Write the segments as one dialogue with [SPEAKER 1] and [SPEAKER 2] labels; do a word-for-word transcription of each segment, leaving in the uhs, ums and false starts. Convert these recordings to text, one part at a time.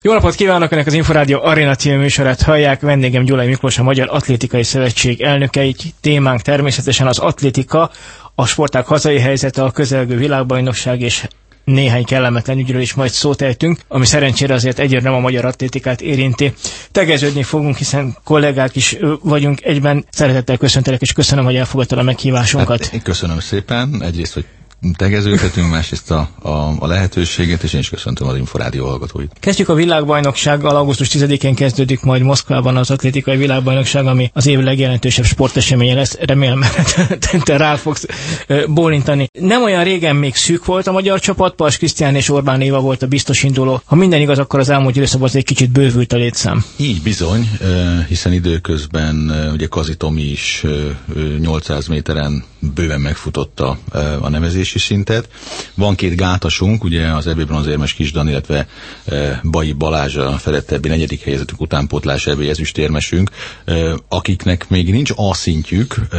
[SPEAKER 1] Jó napot kívánok! Önök az Inforádió Arena című műsorát hallják. Vendégem Gyulai Miklós, a Magyar Atlétikai Szövetség elnöke. Így témánk természetesen az atlétika, a sportág hazai helyzete, a közelgő világbajnokság és néhány kellemetlen ügyről is majd szót ejtünk, ami szerencsére azért egyre nem a magyar atlétikát érinti. Tegeződni fogunk, hiszen kollégák is vagyunk egyben. Szeretettel köszöntelek, és köszönöm, hogy elfogadtad a meghívásunkat.
[SPEAKER 2] Hát, én köszönöm szépen. Egyrészt, hogy tegeződhetünk, másrészt a, a, a lehetőséget, és én is köszöntöm az Inforádió hallgatóit.
[SPEAKER 1] Kezdjük a világbajnoksággal. augusztus tizedikén kezdődik majd Moszkvában az atlétikai világbajnokság, ami az év legjelentősebb sporteseménye lesz. Remélem, mert te rá fogsz bólintani. Nem olyan régen még szűk volt a magyar csapat, Pars Krisztián és Orbán Éva volt a biztos induló. Ha minden igaz, akkor az elmúlt időszakban egy kicsit bővült a létszám.
[SPEAKER 2] Így bizony, hiszen időközben ugye Kazi Tomi is nyolcszáz méteren bőven megfutotta a nevezési szintet. Van két gátasunk, ugye az é bé bronzérmes Kisdan, illetve e, Bai Balázs, a Fedett é bé negyedik helyezettünk, utánpótlás é bé ezüstérmesünk, e, akiknek még nincs A szintjük, e,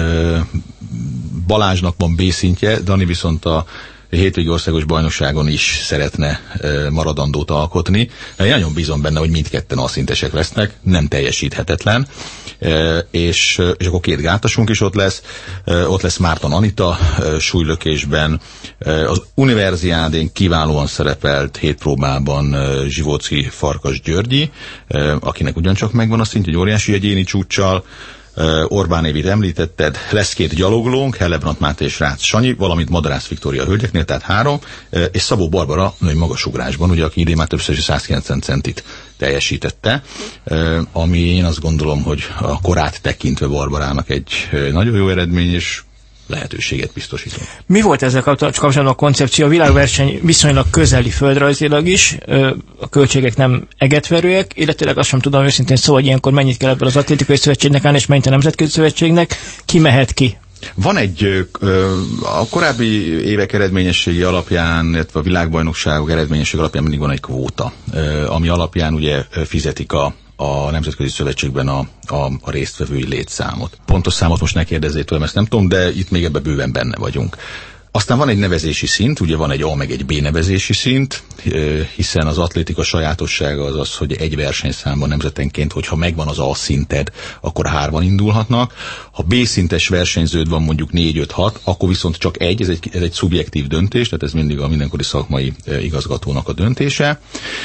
[SPEAKER 2] Balázsnak van B szintje, Dani viszont a hétvégi országos bajnokságon is szeretne e, maradandót alkotni. Én nagyon bízom benne, hogy mindketten A-szintesek lesznek, nem teljesíthetetlen, e, és, és akkor két gátasunk is ott lesz, e, ott lesz Márton Anita e, súlylökésben, e, az Universiádén kiválóan szerepelt hét próbában e, Zsivóczki Farkas Györgyi, e, akinek ugyancsak megvan a szintje, egy óriási egyéni csúccsal. Orbán Évit említetted, lesz két gyaloglónk, Hellebrant Máté és Rácz Sanyi, valamint Madarász Viktória hölgyeknél, tehát három, és Szabó Barbara női magasugrásban, ugye, aki idén már többször is száz kilencven centit teljesítette, ami én azt gondolom, hogy a korát tekintve Barbarának egy nagyon jó eredmény, és lehetőséget biztosítunk.
[SPEAKER 1] Mi volt ezzel kapcsolatban a koncepció? A világverseny viszonylag közeli földrajzilag is, a költségek nem egetverőek, illetőleg azt sem tudom őszintén szó, hogy ilyenkor mennyit kell ebből az atlétikai szövetségnek állni, és mennyit a nemzetközi szövetségnek, ki mehet ki?
[SPEAKER 2] Van egy, a korábbi évek eredményességi alapján, illetve a világbajnokságok eredményességi alapján mindig van egy kvóta, ami alapján ugye fizetik a a Nemzetközi Szövetségben a, a, a résztvevői létszámot. Pontos számot most ne kérdezzél tőlem, ezt nem tudom, de itt még ebben bőven benne vagyunk. Aztán van egy nevezési szint, ugye van egy A meg egy B nevezési szint, hiszen az atlétika sajátossága az az, hogy egy versenyszámban nemzetenként, hogyha megvan az A szinted, akkor hárman indulhatnak. Ha B szintes versenyződ van mondjuk négy öt hat, akkor viszont csak egy, ez egy, ez egy szubjektív döntés, tehát ez mindig a mindenkori szakmai igazgatónak a döntése.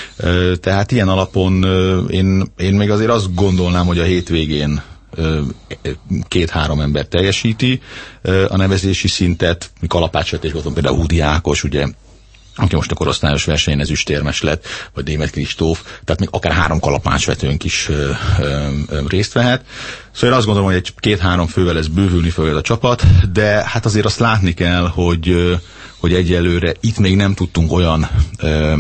[SPEAKER 2] Tehát ilyen alapon én, én még azért azt gondolnám, hogy a hétvégén két-három ember teljesíti a nevezési szintet, kalapácsvetésben például Húdi Ákos, ugye, aki most a korosztályos versenyen ezüstérmes lett, vagy Démet Kristóf, tehát még akár három kalapácsvetőnk is ö, ö, ö, részt vehet. Szóval én azt gondolom, hogy egy két-három fővel ez bővülni fog a csapat, de hát azért azt látni kell, hogy, hogy egyelőre itt még nem tudtunk olyan ö,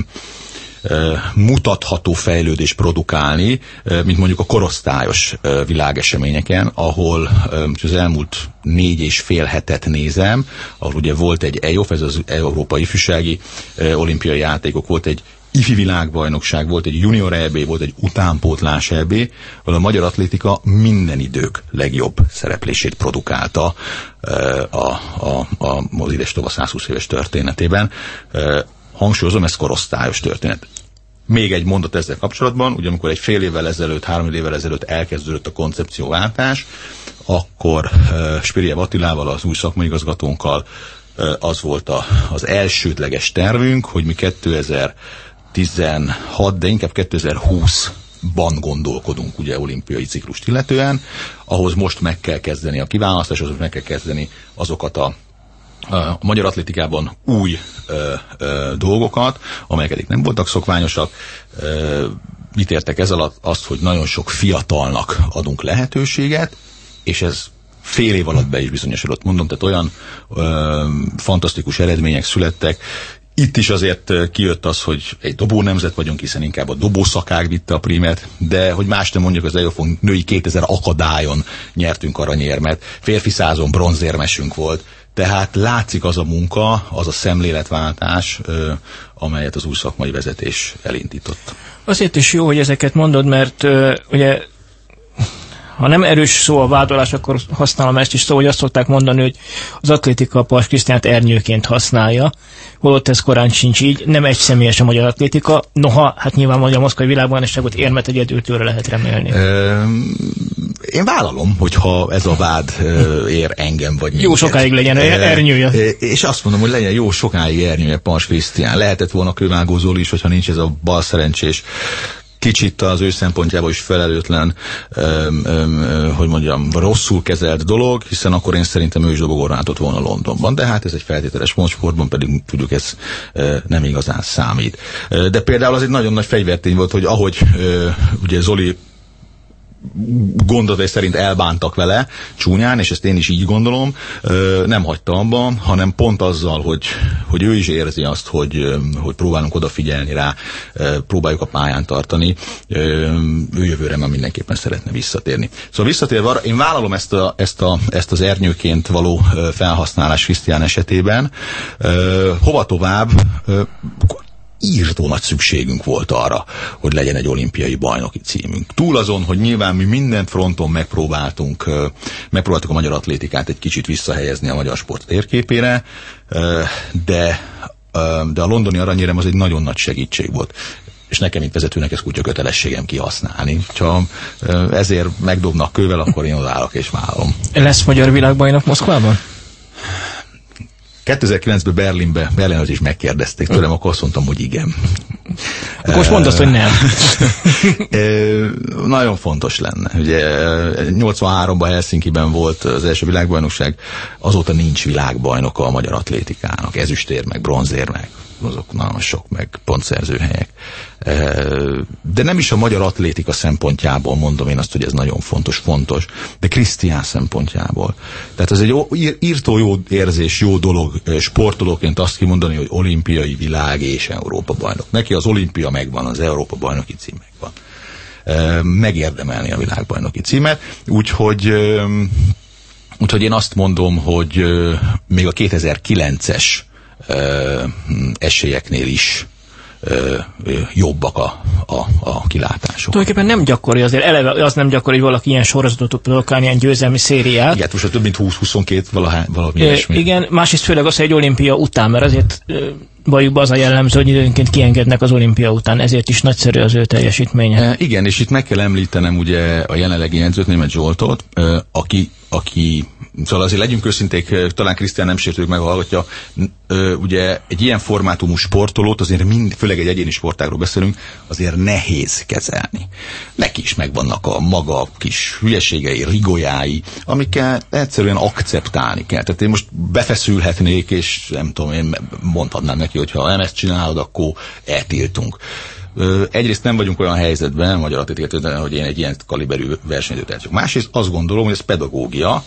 [SPEAKER 2] mutatható fejlődést produkálni, mint mondjuk a korosztályos világeseményeken, ahol az elmúlt négy és fél hetet nézem, ahol ugye volt egy E O F, ez az Európai Ifjúsági Olimpiai Játékok, volt egy ifi világbajnokság, volt egy junior é bé, volt egy utánpótlás é bé, ahol a magyar atlétika minden idők legjobb szereplését produkálta a, a, a, az idestova százhúsz éves történetében. Hangsúlyozom, ez korosztályos történet. Még egy mondat ezzel kapcsolatban, ugye amikor egy fél évvel ezelőtt, három évvel ezelőtt elkezdődött a koncepcióváltás, akkor uh, Spiriev Attilával, az új szakmai igazgatónkkal uh, az volt a, az elsődleges tervünk, hogy mi kétezer-tizenhat, de inkább kétezer-húszban gondolkodunk ugye olimpiai ciklust illetően, ahhoz most meg kell kezdeni a kiválasztás, ahhoz meg kell kezdeni azokat a a magyar atlétikában új ö, ö, dolgokat, amelyek eddig nem voltak szokványosak. Ö, mit értek ez alatt? Azt, hogy nagyon sok fiatalnak adunk lehetőséget, és ez fél év alatt be is bizonyosodott, mondom, tehát olyan ö, fantasztikus eredmények születtek. Itt is azért kijött az, hogy egy dobó nemzet vagyunk, hiszen inkább a dobószakág vitte a prímet, de hogy más nem mondjuk, az E O F-on női kétezer akadályon nyertünk aranyérmet, férfi százon bronzérmesünk volt. Tehát látszik az a munka, az a szemléletváltás, ö, amelyet az új szakmai vezetés elindított.
[SPEAKER 1] Azért is jó, hogy ezeket mondod, mert ö, ugye ha nem erős szó a vádolás, akkor használom ezt is szó, hogy azt szokták mondani, hogy az atlétika a Paks Krisztiánt ernyőként használja, holott ez korán sincs így, nem egy személyes a magyar atlétika, noha, hát nyilván a moszkvai világbajnokságot érmet egyedül tőle lehet remélni.
[SPEAKER 2] Én vállalom, hogyha ez a vád ér engem, vagy minket.
[SPEAKER 1] Jó sokáig legyen ernyője.
[SPEAKER 2] És azt mondom, hogy legyen jó sokáig ernyője Paks Krisztián. Lehetett volna Kővágó Zoli is, hogyha nincs ez a balszerencsés, kicsit az ő szempontjából is felelőtlen, öm, öm, hogy mondjam, rosszul kezelt dolog, hiszen akkor én szerintem ő is dobogóra látott volna Londonban. De hát ez egy feltételes motorsportban, pedig tudjuk, ez e, nem igazán számít. E, de például az egy nagyon nagy fegyvertény volt, hogy ahogy e, ugye Zoli gondolatai szerint elbántak vele csúnyán, és ezt én is így gondolom, nem hagyta abba, hanem pont azzal, hogy, hogy ő is érzi azt, hogy, hogy próbálunk odafigyelni rá, próbáljuk a pályán tartani, ő jövőre már mindenképpen szeretne visszatérni. Szóval visszatérve arra, én vállalom ezt, a, ezt, a, ezt az ernyőként való felhasználás Krisztián esetében. Hova tovább? Írtó nagy szükségünk volt arra, hogy legyen egy olimpiai bajnoki címünk. Túl azon, hogy nyilván mi minden fronton megpróbáltunk, megpróbáltuk a magyar atlétikát egy kicsit visszahelyezni a magyar sport térképére, de, de a londoni aranyérem az egy nagyon nagy segítség volt. És nekem, mint vezetőnek, ez kutya kötelességem kihasználni. Ha ezért megdobnak kővel, akkor én odállok és vállalom.
[SPEAKER 1] Lesz magyar világbajnok Moszkvában?
[SPEAKER 2] kétezer-kilencben Berlinbe, Berlinben is megkérdezték tőlem, akkor azt mondtam, hogy igen.
[SPEAKER 1] Akkor most mondd azt, hogy nem.
[SPEAKER 2] Nagyon fontos lenne. Ugye nyolcvanháromban Helsinkiben volt az első világbajnokság, azóta nincs világbajnoka a magyar atlétikának. Ezüstér, meg bronzér, meg azok nagyon sok, meg pontszerzőhelyek. De nem is a magyar atlétika szempontjából mondom én azt, hogy ez nagyon fontos, fontos, de Krisztián szempontjából. Tehát ez egy írtó jó érzés, jó dolog sportolóként azt kimondani, hogy olimpiai, világ és Európa bajnok. Neki az olimpia megvan, az Európa bajnoki cím megvan. Megérdemelni a világbajnoki címet, úgyhogy úgyhogy én azt mondom, hogy még a kétezer-kilences Ö, esélyeknél is ö, ö, jobbak a, a, a kilátások.
[SPEAKER 1] Tulajdonképpen nem gyakori, azért eleve az nem gyakori, hogy valaki ilyen sorozatot tud produkálni, ilyen győzelmi szériát.
[SPEAKER 2] Igen, most több mint húsz-huszonkettő valahány, valami
[SPEAKER 1] ö, ilyesmi. Igen, másrészt főleg az, hogy egy olimpia után, mert azért bajuk az a jellemző, hogy időnként kiengednek az olimpia után, ezért is nagyszerű az ő teljesítménye. E,
[SPEAKER 2] igen, és itt meg kell említenem ugye a jelenlegi edzőt, Németh Zsoltot, ö, aki, aki szóval azért legyünk őszinték, talán Krisztián nem sértők meg, hallgatja, ugye egy ilyen formátumú sportolót, azért mind, főleg egy egyéni sportágról beszélünk, azért nehéz kezelni. Neki is megvannak a maga kis hülyeségei, rigójái, amikkel egyszerűen akceptálni kell. Tehát én most befeszülhetnék, és nem tudom, én mondhatnám neki, hogy ha nem ezt csinálod, akkor eltiltunk. Egyrészt nem vagyunk olyan helyzetben, magyar atlétikát, hogy én egy ilyen kaliberű versenyzőt eltjuk. Másrészt azt gondolom, hogy ez pedagógia.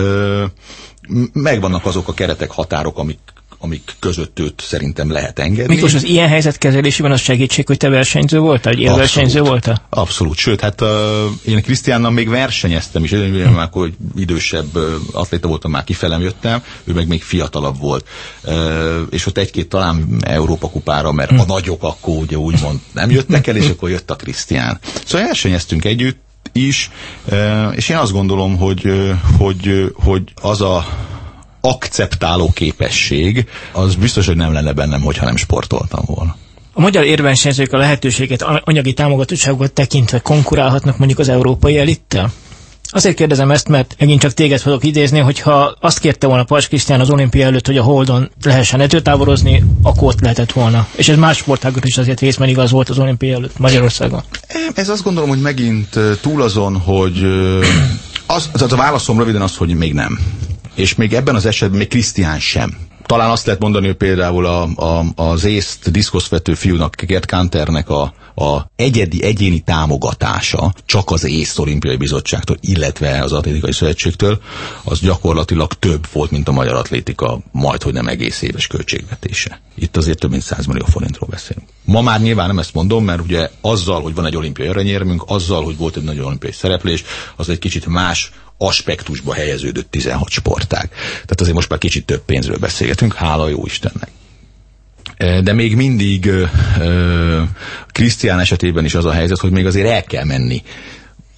[SPEAKER 2] Megvannak azok a keretek, határok, amik, amik között őt szerintem lehet engedni.
[SPEAKER 1] Miklós, az ilyen helyzet kezelésében az segítség, hogy te versenyző voltál, hogy élversenyző voltál?
[SPEAKER 2] Abszolút, sőt, hát uh, én Krisztiánnal még versenyeztem is, én már akkor idősebb uh, atléta voltam, már kifelem jöttem, ő meg még fiatalabb volt. Uh, és ott egy-két talán Európa kupára, mert hmm. a nagyok akkor ugye úgymond nem jöttek el, és akkor jött a Krisztián. Szóval versenyeztünk együtt is, uh, és én azt gondolom, hogy, uh, hogy, uh, hogy az a akceptáló képesség, az biztos, hogy nem lenne bennem, hogyha nem sportoltam volna.
[SPEAKER 1] A magyar érversenyzők a lehetőséget, anyagi támogatottságot tekintve konkurálhatnak mondjuk az európai elittel? Azért kérdezem ezt, mert megint csak téged fogok idézni, hogyha azt kérte volna Paks Krisztián az olimpia előtt, hogy a Holdon lehessen edzőtáborozni, akkor ott lehetett volna. És ez más sportágok is azért részben igaz volt az olimpia előtt Magyarországon.
[SPEAKER 2] Ez azt gondolom, hogy megint túl azon, hogy az, az a válaszom röviden az, hogy még nem. És még ebben az esetben még Krisztián sem. Talán azt lehet mondani, hogy például a, a, az észt diszkoszvető fiúnak, Gerd Kanternek a, a egyedi, egyéni támogatása csak az észt olimpiai bizottságtól, illetve az atlétikai szövetségtől, az gyakorlatilag több volt, mint a magyar atlétika majd, hogy nem egész éves költségvetése. Itt azért több mint száz millió forintról beszélünk. Ma már nyilván nem ezt mondom, mert ugye azzal, hogy van egy olimpiai aranyérmünk, azzal, hogy volt egy nagy olimpiai szereplés, az egy kicsit más aspektusba helyeződött tizenhat sportág. Tehát azért most már kicsit több pénzről beszélgetünk, hála jó Istennek. De még mindig Krisztián esetében is az a helyzet, hogy még azért el kell menni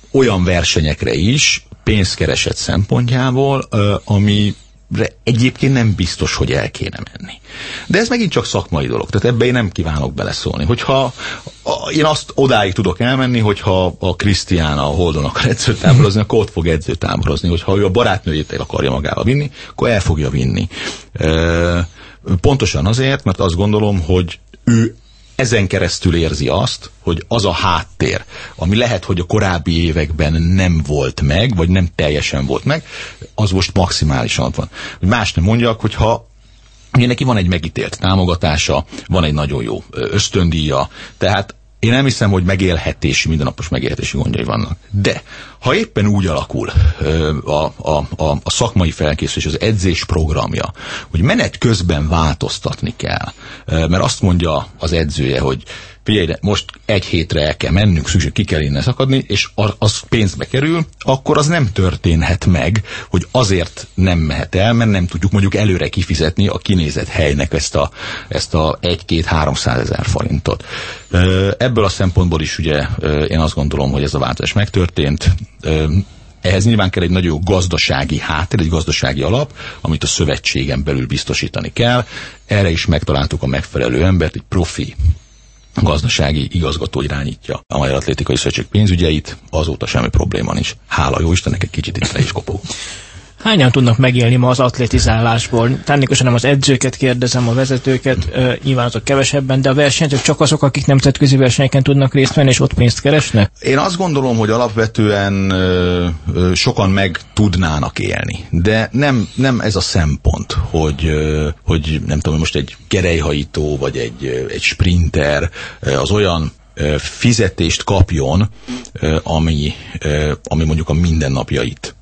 [SPEAKER 2] olyan versenyekre is, pénzkereset szempontjából, ami egyébként nem biztos, hogy el kéne menni. De ez megint csak szakmai dolog, tehát ebbe én nem kívánok beleszólni. Hogyha a, én azt odáig tudok elmenni, hogyha a Krisztián a Holdon akar edzőtáborozni, akkor ott fog edzőtáborozni. Hogyha ő a barátnőjét el akarja magával vinni, akkor el fogja vinni. E, pontosan azért, mert azt gondolom, hogy ő ezen keresztül érzi azt, hogy az a háttér, ami lehet, hogy a korábbi években nem volt meg, vagy nem teljesen volt meg, az most maximálisan ott van. Más nem mondjak, hogyha ugye neki van egy megítélt támogatása, van egy nagyon jó ösztöndíja, tehát én nem hiszem, hogy megélhetési, mindennapos megélhetési gondjai vannak. De ha éppen úgy alakul a, a, a, a szakmai felkészülés, az edzés programja, hogy menet közben változtatni kell, mert azt mondja az edzője, hogy figyelj, most egy hétre el kell mennünk, szükség, ki kell innen szakadni, és az pénzbe kerül, akkor az nem történhet meg, hogy azért nem mehet el, mert nem tudjuk mondjuk előre kifizetni a kinézett helynek ezt a, ezt a egy-két-háromszázezer forintot. Ebből a szempontból is ugye én azt gondolom, hogy ez a változás megtörtént. Ehhez nyilván kell egy nagyon jó gazdasági háttér, egy gazdasági alap, amit a szövetségen belül biztosítani kell. Erre is megtaláltuk a megfelelő embert, egy profi gazdasági igazgató irányítja a Magyar Atlétikai Szövetség pénzügyeit, azóta semmi probléma nincs. Hála jó Istennek, egy kicsit itt le is kopog.
[SPEAKER 1] Hányan tudnak megélni ma az atlétizálásból? Természetesen nem az edzőket kérdezem, a vezetőket, uh, nyilván azok kevesebben, de a versenyzők csak azok, akik nemzetközi versenyeken tudnak részt venni, és ott pénzt keresnek?
[SPEAKER 2] Én azt gondolom, hogy alapvetően ö, ö, sokan meg tudnának élni, de nem, nem ez a szempont, hogy, ö, hogy nem tudom, most egy gerelyhajító, vagy egy, ö, egy sprinter ö, az olyan ö, fizetést kapjon, ö, ami, ö, ami mondjuk a mindennapjait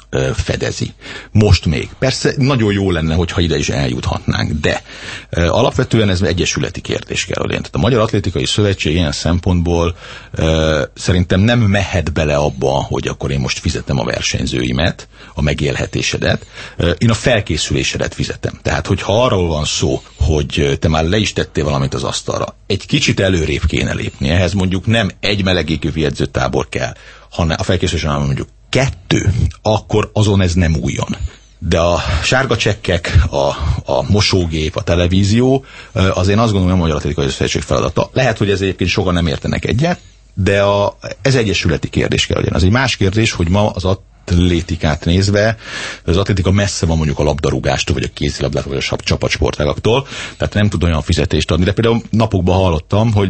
[SPEAKER 2] fedezi. Most még. Persze nagyon jó lenne, hogyha ide is eljuthatnánk, de e, alapvetően ez egyesületi kérdés kell lenni. Tehát a Magyar Atlétikai Szövetség ilyen szempontból e, szerintem nem mehet bele abba, hogy akkor én most fizetem a versenyzőimet, a megélhetésedet, e, én a felkészülésedet fizetem. Tehát, hogyha arról van szó, hogy te már le is tettél valamit az asztalra, egy kicsit előrébb kéne lépni. Ehhez mondjuk nem egy melegékövű edzőtábor kell, hanem a felkészülésen mondjuk kettő, akkor azon ez nem újjon. De a sárga csekkek, a, a mosógép, a televízió, az én azt gondolom, hogy a Magyar Atlétikai Szövetség feladata. Lehet, hogy ez egyébként sokan nem értenek egyet, de a, ez egyesületi kérdés kell legyen. Az egy más kérdés, hogy ma az atlétikát nézve, az atlétika messze van mondjuk a labdarúgástól, vagy a kézilabdától, vagy a csapatsportágaktól, tehát nem tud olyan fizetést adni. De például napokban hallottam, hogy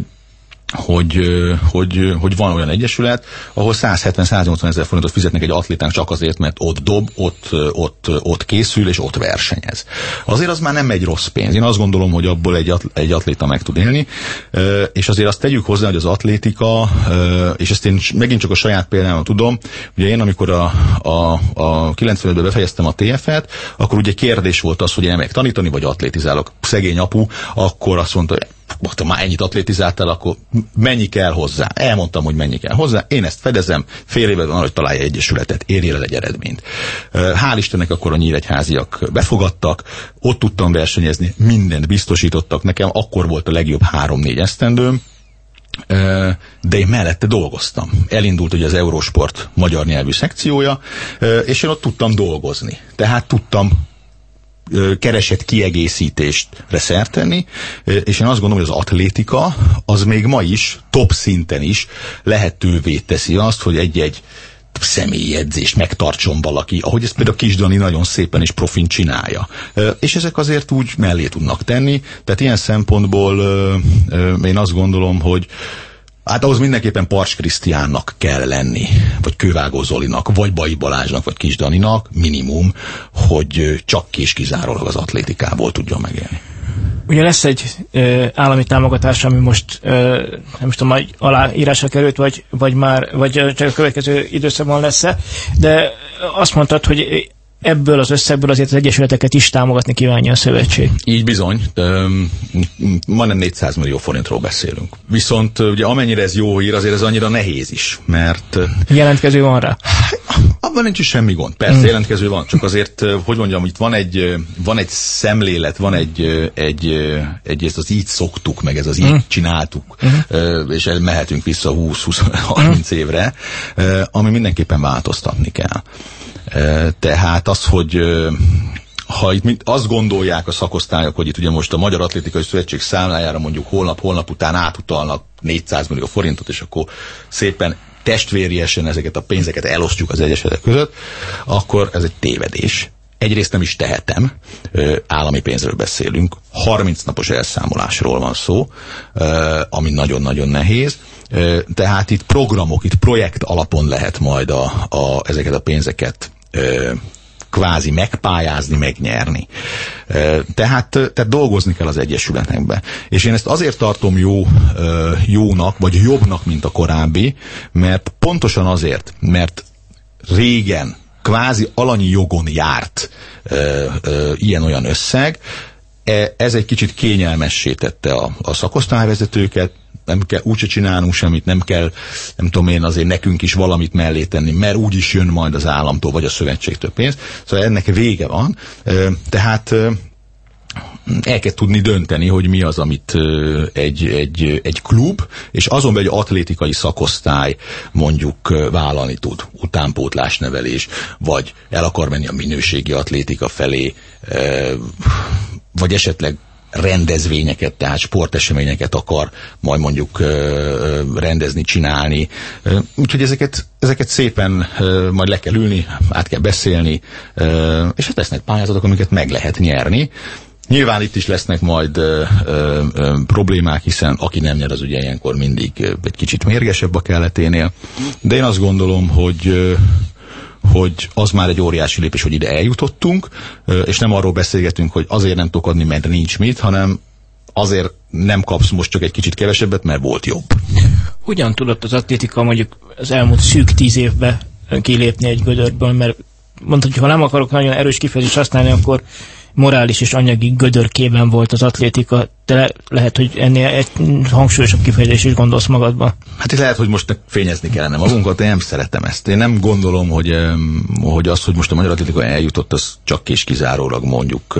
[SPEAKER 2] Hogy, hogy, hogy van olyan egyesület, ahol százhetven-száznyolcvan ezer forintot fizetnek egy atlétának csak azért, mert ott dob, ott, ott, ott készül, és ott versenyez. Azért az már nem egy rossz pénz. Én azt gondolom, hogy abból egy, egy atléta meg tud élni, és azért azt tegyük hozzá, hogy az atlétika, és ezt én megint csak a saját példámmal tudom, ugye én amikor a, a, a kilencvenötben befejeztem a té ef-et, akkor ugye kérdés volt az, hogy elmegyek tanítani, vagy atlétizálok. Szegény apu akkor azt mondta, hogy ha már ennyit atlétizáltál, akkor mennyi kell hozzá? Elmondtam, hogy mennyi kell hozzá. Én ezt fedezem, fél évben van, hogy találja egyesületet, érjél el egy eredményt. Hál' Istennek akkor a nyíregyháziak befogadtak, ott tudtam versenyezni, mindent biztosítottak nekem, akkor volt a legjobb három-négy esztendőm, de én mellette dolgoztam. Elindult ugye az Eurosport magyar nyelvű szekciója, és én ott tudtam dolgozni. Tehát tudtam keresett kiegészítéstre szert tenni, és én azt gondolom, hogy az atlétika az még ma is, top szinten is lehetővé teszi azt, hogy egy-egy személyi edzést megtartson valaki, ahogy ezt például Kis Dani nagyon szépen és profin csinálja. És ezek azért úgy mellé tudnak tenni, tehát ilyen szempontból én azt gondolom, hogy hát ahhoz mindenképpen Parcs Krisztiánnak kell lenni, vagy Kővágó Zolinak, vagy Bai Balázsnak, vagy Kis Daninak minimum, hogy csak és kizárólag az atlétikából tudjon megélni.
[SPEAKER 1] Ugye lesz egy ö, állami támogatás, ami most ö, nem tudom, majd aláírásra került, vagy, vagy már, vagy csak a következő időszakban lesz-e, de azt mondtad, hogy ebből az összegből azért az egyesületeket is támogatni kívánja a szövetség.
[SPEAKER 2] Így bizony. Majdnem négyszáz millió forintról beszélünk. Viszont ugye amennyire ez jó hír, azért ez annyira nehéz is, mert...
[SPEAKER 1] Jelentkező van rá?
[SPEAKER 2] Abban nincs is semmi gond. Persze, mm. jelentkező van, csak azért, hogy mondjam, itt van egy, van egy szemlélet, van egy, egy, egy ezt az így szoktuk, meg ez az így mm. csináltuk, mm. és mehetünk vissza húsz-húsz-harminc mm. évre, ami mindenképpen változtatni kell. Tehát az, hogy ha itt azt gondolják a szakosztályok, hogy itt ugye most a Magyar Atlétikai Szövetség számlájára mondjuk holnap-holnap után átutalnak négyszáz millió forintot, és akkor szépen testvériesen ezeket a pénzeket elosztjuk az egyesetek között, akkor ez egy tévedés. Egyrészt nem is tehetem, állami pénzről beszélünk, harminc napos elszámolásról van szó, ami nagyon-nagyon nehéz, tehát itt programok, itt projekt alapon lehet majd a, a, ezeket a pénzeket kvázi megpályázni, megnyerni. Tehát, tehát dolgozni kell az egyesületekbe. És én ezt azért tartom jó, jónak, vagy jobbnak, mint a korábbi, mert pontosan azért, mert régen kvázi alanyi jogon járt ilyen-olyan összeg, ez egy kicsit kényelmessé tette a, a szakosztályvezetőket, nem kell úgyse csinálnunk semmit, nem kell, nem tudom én, azért nekünk is valamit mellé tenni, mert úgyis jön majd az államtól, vagy a szövetségtől pénz. Szóval ennek vége van. Tehát el kell tudni dönteni, hogy mi az, amit egy, egy, egy klub, és azon belül egy atlétikai szakosztály mondjuk vállalni tud. Utánpótlásnevelés, vagy el akar menni a minőségi atlétika felé, vagy esetleg rendezvényeket, tehát sporteseményeket akar majd mondjuk rendezni, csinálni. Úgyhogy ezeket, ezeket szépen majd le kell ülni, át kell beszélni, és hát lesznek pályázatok, amiket meg lehet nyerni. Nyilván itt is lesznek majd ö, ö, ö, problémák, hiszen aki nem nyer, az ugye ilyenkor mindig egy kicsit mérgesebb a kelleténél. De én azt gondolom, hogy ö, hogy az már egy óriási lépés, hogy ide eljutottunk, és nem arról beszélgetünk, hogy azért nem tudok adni, mert nincs mit, hanem azért nem kapsz most csak egy kicsit kevesebbet, mert volt jobb.
[SPEAKER 1] Hogyan tudott az atlétika mondjuk az elmúlt szűk tíz évben kilépni egy gödörből, mert mondtad, hogy ha nem akarok nagyon erős kifejezést használni, akkor morális és anyagi gödörkében volt az atlétika, de le, lehet, hogy ennél egy hangsúlyosabb kifejezés is gondolsz magadban.
[SPEAKER 2] Hát itt lehet, hogy most fényezni kellene magunkat, én nem szeretem ezt. Én nem gondolom, hogy, hogy az, hogy most a magyar atlétika eljutott, az csak és kizárólag mondjuk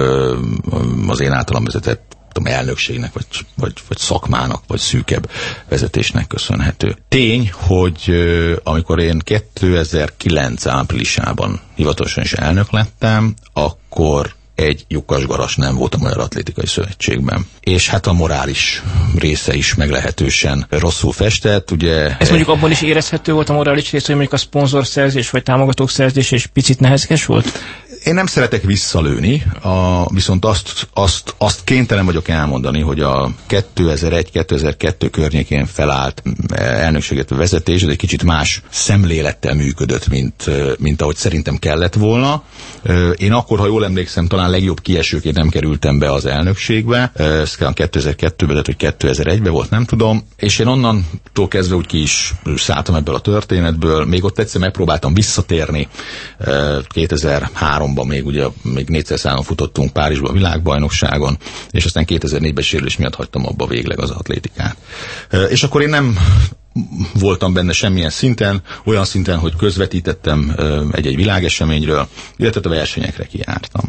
[SPEAKER 2] az én általam vezetett tudom, elnökségnek, vagy, vagy, vagy szakmának, vagy szűkebb vezetésnek köszönhető. Tény, hogy amikor én kétezer-kilenc áprilisában hivatalosan is elnök lettem, akkor egy lyukas garas nem volt a Magyar Atlétikai Szövetségben. És hát a morális része is meglehetősen rosszul festett, ugye...
[SPEAKER 1] Ez mondjuk abban is érezhető volt a morális része, hogy mondjuk a szponzorszerzés vagy támogatók szerzés és picit nehézkes volt?
[SPEAKER 2] Én nem szeretek visszalőni, a, viszont azt, azt, azt kénytelen vagyok elmondani, hogy a kétezer-egy kétezer-kettő környékén felállt elnökséget a vezetés, ez egy kicsit más szemlélettel működött, mint, mint ahogy szerintem kellett volna. Én akkor, ha jól emlékszem, talán legjobb kiesőként nem kerültem be az elnökségbe. Ez kétezer-kettőben, vagy kétezer-egyben volt, nem tudom. És én onnantól kezdve úgy ki is szálltam ebből a történetből. Még ott egyszer megpróbáltam visszatérni. kétezer-háromban még ugye még négyszer számon futottunk Párizsban a világbajnokságon, és aztán kétezer-négyben sérülés miatt hagytam abba végleg az atlétikát. És akkor én nem voltam benne semmilyen szinten, olyan szinten, hogy közvetítettem egy-egy világeseményről, illetve a versenyekre kijártam.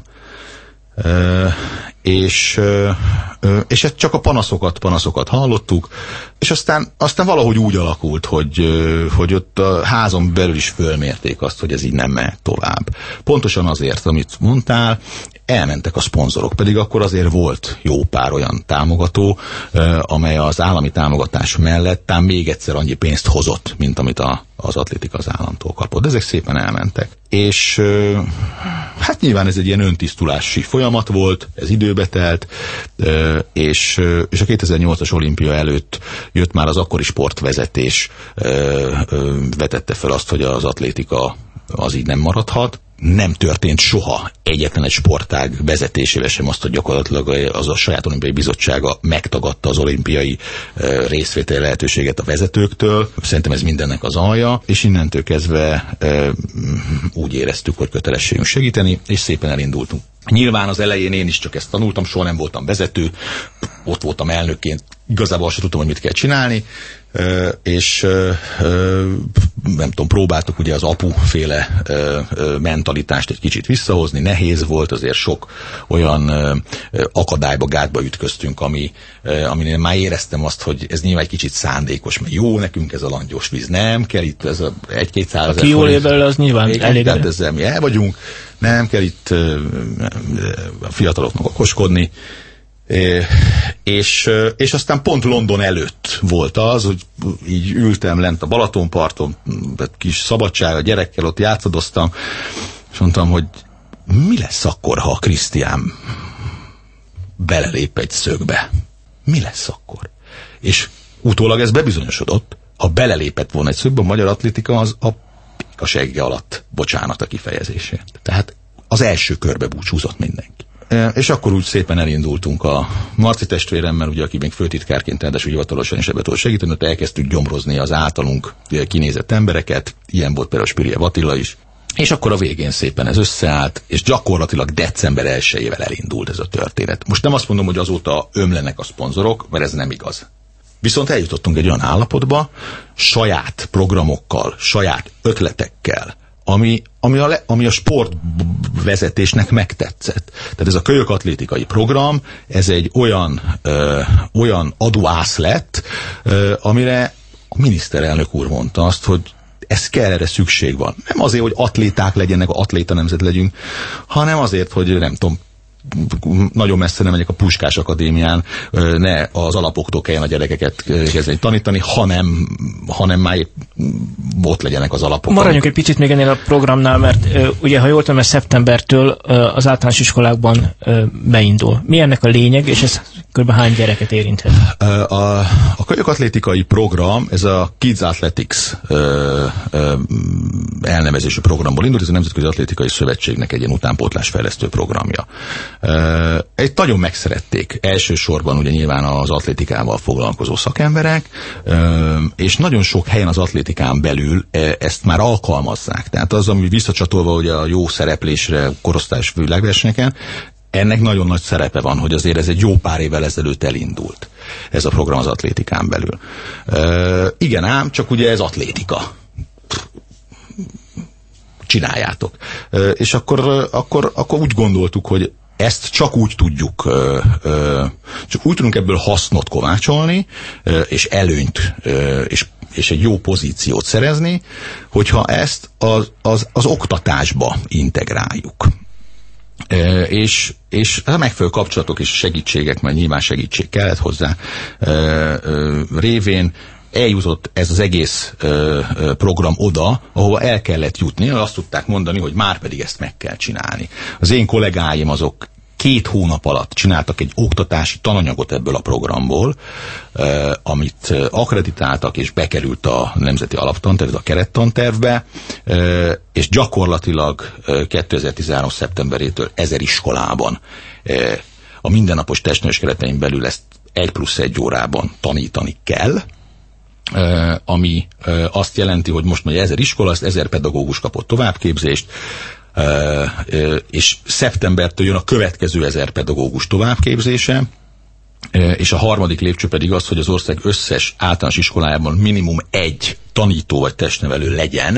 [SPEAKER 2] Uh, és, uh, uh, és ezt csak a panaszokat, panaszokat hallottuk, és aztán, aztán valahogy úgy alakult, hogy, uh, hogy ott a házon belül is fölmérték azt, hogy ez így nem mehet tovább. Pontosan azért, amit mondtál, elmentek a szponzorok, pedig akkor azért volt jó pár olyan támogató, uh, amely az állami támogatás mellett tám még egyszer annyi pénzt hozott, mint amit a, az atlétika az államtól kapott. De ezek szépen elmentek. És uh, hát nyilván ez egy ilyen öntisztulási folyamat volt, ez időbe telt, uh, és, uh, és a kétezer-nyolcas olimpia előtt jött már az akkori sportvezetés, uh, uh, vetette fel azt, hogy az atlétika az így nem maradhat. Nem történt soha egyetlen egy sportág vezetésével sem azt, hogy gyakorlatilag az a saját olimpiai bizottsága megtagadta az olimpiai uh, részvételi lehetőséget a vezetőktől. Szerintem ez mindennek az alja, és innentől kezdve uh, úgy éreztük, hogy kötelességünk segíteni, és szépen elindultunk. Nyilván az elején én is csak ezt tanultam, soha nem voltam vezető, ott voltam elnökként, igazából azt sem tudtam, hogy mit kell csinálni, és nem tudom, próbáltuk ugye az apuféle ö, ö, mentalitást egy kicsit visszahozni, nehéz volt, azért sok olyan ö, akadályba, gátba ütköztünk, ami, ö, aminél már éreztem azt, hogy ez nyilván egy kicsit szándékos, mert jó, nekünk ez a langyos víz, nem kell itt ez a egy-két százezer.
[SPEAKER 1] Aki jól ér belőle, az nyilván igen, elég.
[SPEAKER 2] Tehát ezzel mi el vagyunk, nem kell itt ö, a fiataloknak okoskodni. É, és, és aztán pont London előtt volt az, hogy így ültem lent a Balatonparton, kis szabadság, a gyerekkel ott játszadoztam, és mondtam, hogy mi lesz akkor, ha a Krisztián belelép egy szögbe? Mi lesz akkor? És utólag ez bebizonyosodott, ha belelépett volna egy szögbe, a magyar atlétika az a a segge alatt, bocsánat a kifejezésért. Tehát az első körbe búcsúzott mindenki. E, és akkor úgy szépen elindultunk a Marci testvéremmel, ugye, aki még főtitkárként, ráadásul hivatalosan is ebbe tudott segíteni, ott elkezdtük gyomrozni az általunk kinézett embereket, ilyen volt például Spiriev Attila is. És akkor a végén szépen ez összeállt, és gyakorlatilag december elsejével elindult ez a történet. Most nem azt mondom, hogy azóta ömlenek a szponzorok, mert ez nem igaz. Viszont eljutottunk egy olyan állapotba, saját programokkal, saját ötletekkel, ami, ami, a, le, ami a sportvezetésnek megtetszett. Tehát ez a kölyök atlétikai program, ez egy olyan, ö, olyan aduász lett, ö, amire a miniszterelnök úr mondta azt, hogy ez kell, erre szükség van. Nem azért, hogy atléták legyenek, atléta nemzet legyünk, hanem azért, hogy nem tudom, nagyon messze nem megyek, a Puskás Akadémián ne az alapoktól kelljen a gyerekeket kezdeni tanítani, hanem, hanem már ott legyenek az alapok.
[SPEAKER 1] Maradjunk egy picit még ennél a programnál, mert ugye, ha jól tudom, ez szeptembertől az általános iskolákban beindul. Mi ennek a lényeg, és ez kb. Hány gyereket érinthet?
[SPEAKER 2] A, a kölyökatlétikai program, ez a Kids Athletics elnevezésű programból indult, ez a Nemzetközi Atlétikai Szövetségnek egy ilyen utánpótlásfejlesztő programja. Egy nagyon megszerették, elsősorban ugye nyilván az atlétikával foglalkozó szakemberek, és nagyon sok helyen az atlétikán belül ezt már alkalmazzák. Tehát az, ami visszacsatolva ugye a jó szereplésre korosztályos világversenyeken, ennek nagyon nagy szerepe van, hogy azért ez egy jó pár évvel ezelőtt elindult, ez a program az atlétikán belül. Igen ám, csak ugye ez atlétika. Csináljátok. És akkor, akkor, akkor úgy gondoltuk, hogy ezt csak úgy tudjuk, csak úgy tudunk ebből hasznot kovácsolni, és előnyt, és, és egy jó pozíciót szerezni, hogyha ezt az, az, az oktatásba integráljuk. És, és a megfelelő kapcsolatok és segítségek, mert nyilván segítség kellett hozzá révén, eljutott ez az egész ö, ö, program oda, ahova el kellett jutni, azt tudták mondani, hogy már pedig ezt meg kell csinálni. Az én kollégáim azok két hónap alatt csináltak egy oktatási tananyagot ebből a programból, ö, amit akkreditáltak, és bekerült a Nemzeti Alaptanterv, a kerettantervbe, ö, és gyakorlatilag ö, kétezer-tizenhárom szeptemberétől ezer iskolában ö, a mindennapos testnevelés keretein belül ezt egy plusz egy órában tanítani kell, Uh, ami uh, azt jelenti, hogy most majd ezer iskola, ezt ezer pedagógus kapott továbbképzést, uh, uh, és szeptembertől jön a következő ezer pedagógus továbbképzése, uh, és a harmadik lépcső pedig az, hogy az ország összes általános iskolájában minimum egy tanító vagy testnevelő legyen,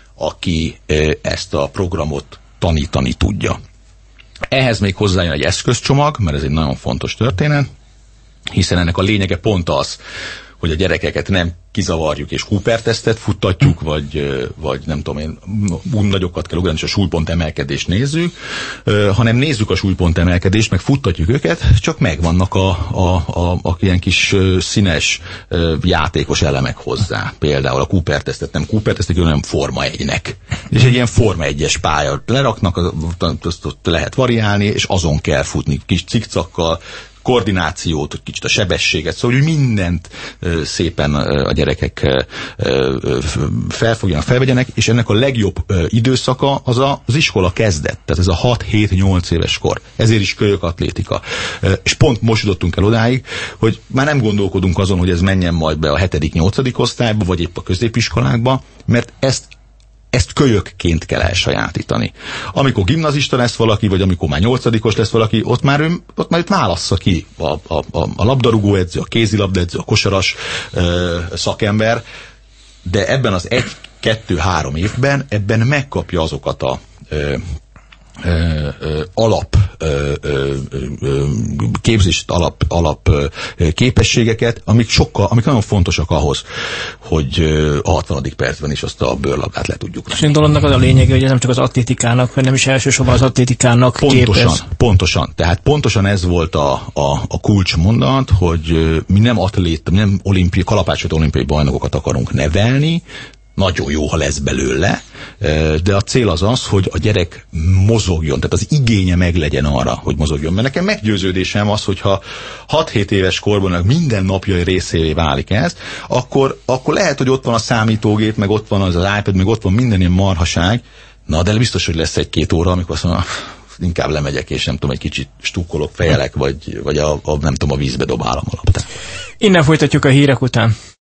[SPEAKER 2] aki uh, ezt a programot tanítani tudja. Ehhez még hozzájön egy eszközcsomag, mert ez egy nagyon fontos történet, hiszen ennek a lényege pont az, hogy a gyerekeket nem kizavarjuk és Cooper-tesztet futtatjuk, vagy, vagy nem tudom én, nagyokat kell ugrani, és a súlypont emelkedést nézzük, hanem nézzük a súlypont emelkedést, meg futtatjuk őket, csak megvannak a, a, a, a ilyen kis színes játékos elemek hozzá. Például a Cooper-tesztet nem Cooper-tesztek, hanem Forma egynek. És egy ilyen Forma egyes pálya leraknak, azt lehet variálni, és azon kell futni kis cikcakkal, koordinációt, kicsit a sebességet, szóval hogy mindent ö, szépen ö, a gyerekek ö, felfogjanak, felvegyenek, és ennek a legjobb ö, időszaka az a, az iskola kezdet, tehát ez a hat-hét-nyolc éves kor. Ezért is kölyök atlétika. Ö, és pont most jutottunk el odáig, hogy már nem gondolkodunk azon, hogy ez menjen majd be a hetedik-nyolcadik osztályba, vagy épp a középiskolákba, mert ezt Ezt kölyökként kell elsajátítani. Amikor gimnazista lesz valaki, vagy amikor már nyolcadikos lesz valaki, ott már, ő, ott már őt válassza ki a, a, a, a labdarúgóedző, a kézilabdaedző, a kosaras ö, szakember, de ebben az egy, kettő-három évben ebben megkapja azokat a ö, ö, ö, alap ö, ö, ö, képzést, alap, alap ö, képességeket, amik sokkal, amik nagyon fontosak ahhoz, hogy ö, a hatvanadik percben is azt a bőrlabdát le tudjuk venni.
[SPEAKER 1] És én dolognak az a lényege, hogy ez nem csak az atlétikának, hanem is elsősorban az atlétikának
[SPEAKER 2] pontosan,
[SPEAKER 1] képez.
[SPEAKER 2] Pontosan. Tehát pontosan ez volt a, a, a kulcsmondat, hogy ö, mi nem atlét, mi nem olimpiai, kalapácsolt olimpiai bajnokokat akarunk nevelni, nagyon jó, ha lesz belőle, de a cél az az, hogy a gyerek mozogjon, tehát az igénye meglegyen arra, hogy mozogjon. Mert nekem meggyőződésem az, hogyha hat-hét éves korban minden napjai részévé válik ez, akkor, akkor lehet, hogy ott van a számítógép, meg ott van az, az iPad, meg ott van minden ilyen marhaság, na de biztos, hogy lesz egy-két óra, amikor azt mondom, inkább lemegyek, és nem tudom, egy kicsit stukkolok, fejelek, vagy, vagy a, a, nem tudom, a vízbe dobálom a labdát.
[SPEAKER 1] Innen folytatjuk a hírek után.